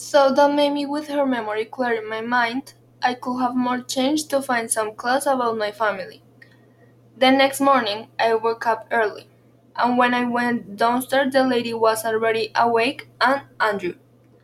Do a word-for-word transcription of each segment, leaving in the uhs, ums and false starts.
So that made me with her memory clear in my mind. I could have more change to find some clues about my family. The next morning, I woke up early, and when I went downstairs, the lady was already awake and Andrew.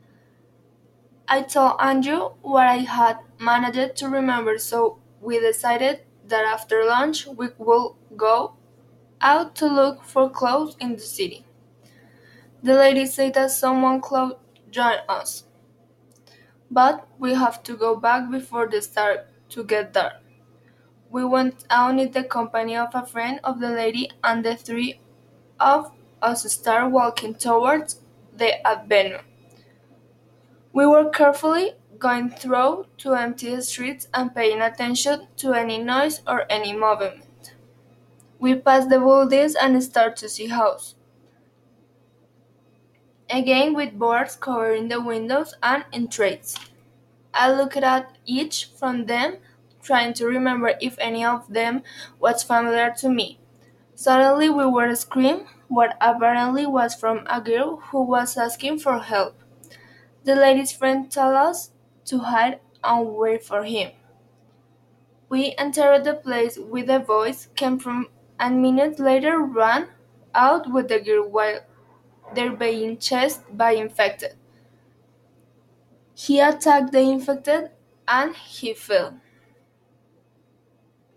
I told Andrew what I had managed to remember, so we decided that after lunch we would go out to look for clothes in the city. The lady said that someone could join us, but we have to go back before the start to get dark. We went out in the company of a friend of the lady, and the three of us started walking towards the avenue. We were carefully going through two empty streets and paying attention to any noise or any movement. We passed the buildings and started to see houses, again with boards covering the windows and entrades. I looked at each from them, trying to remember if any of them was familiar to me. Suddenly we were screamed, what apparently was from a girl who was asking for help. The lady's friend told us to hide and wait for him. We entered the place with a voice came from and minutes later ran out with the girl while they're being chased by infected. He attacked the infected and he fell.